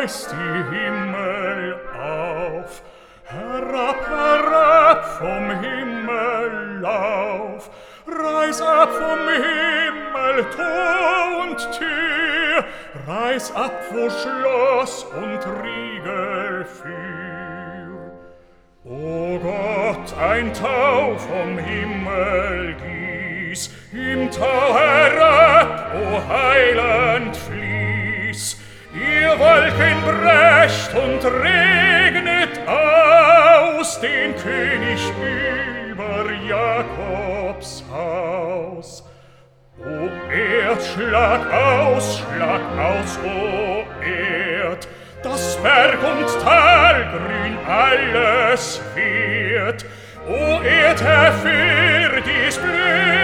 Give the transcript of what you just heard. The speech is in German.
reiß die Himmel auf. Herab, herab vom Himmel lauf, reiß ab vom Himmel Tor und Tür, reiß ab, wo Schloss und Riegel führ. O Gott, ein Tau vom Himmel gieß, im Tau herab, o Heiland fließ, ihr Wolken brecht und regnet aus den König über Jakobs Haus. O Erd, schlag aus, o Erd, dass Berg und Tal grün alles wird. O Erd, erführ dies Blühen